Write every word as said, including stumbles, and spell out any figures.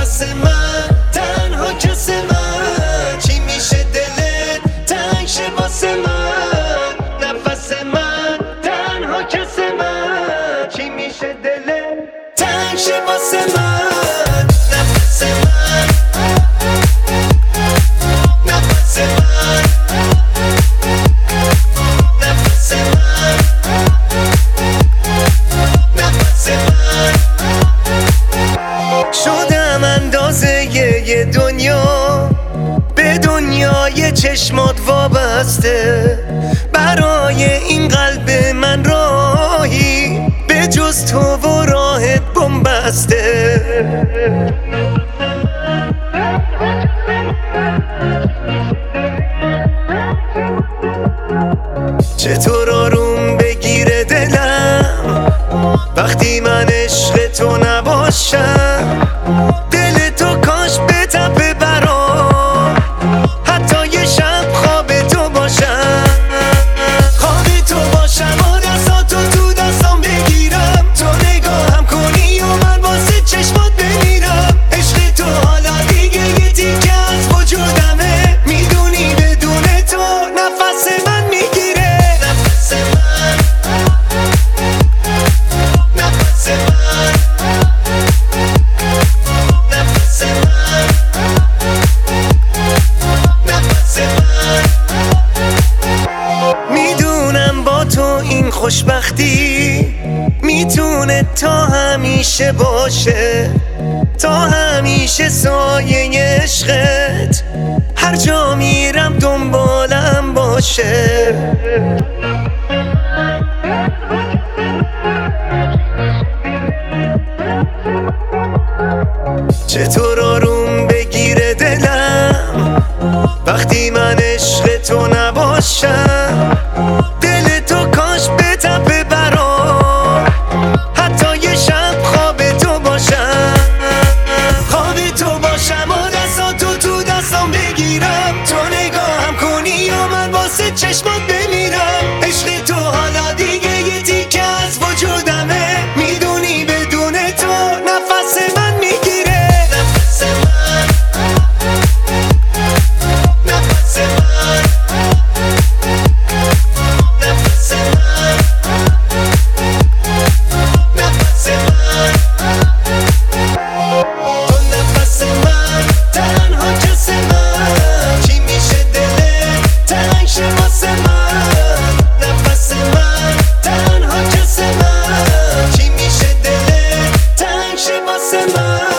نفس من تنها کس من، چی میشه دلت تنگ شه واسه من. نفس من تنها کس من، چی میشه دلت تنگ شه واسه من. نفس من نفس من نفس من نفس من شدم اندازه یه دنیا، به دنیای چشمات وابسته. برای این قلب من راهی به جز تو و راهت بن‌بسته. چطور آروم بگیره دلم وقتی من عشق تو نباشم. دل تو کاش بتپه برام، حتی یه شب خواب تو باشم. خواب تو باشم و دستاتو تو دستام بگیرم، تو نگاهم کنی و من واسه چشمات بمیرم. عشق تو حالا دیگه یه تیکه از وجودمه، میدونی بدون تو نفس من میگیره. نفس من نفس من نفس من نفس من میدونم با تو این خوشبختی میتونه تا همیشه باشه، تا همیشه سایه عشقت هر جا میرم دنبالم باشه. چطور آروم بگیره دلم وقتی من عشق تو نباشم. دل تو کاش بتپه برام، حتی یه شب خواب تو باشم. خواب تو باشم و دستاتو تو دستام بگیرم، تو نگاهم کنی و من واسه چشمات بمیرم. عشق تو حالا دیگه یه تیکه از وجودمه، میدونی بدون تو نفس من میگیره. نفس من نفس من نفس من نفس من تو نفس من تنها کس من، چی میشه دلت تنگ شه واسه من. نفس من تنها کس من، چی میشه دلت تنگ شه واسه من.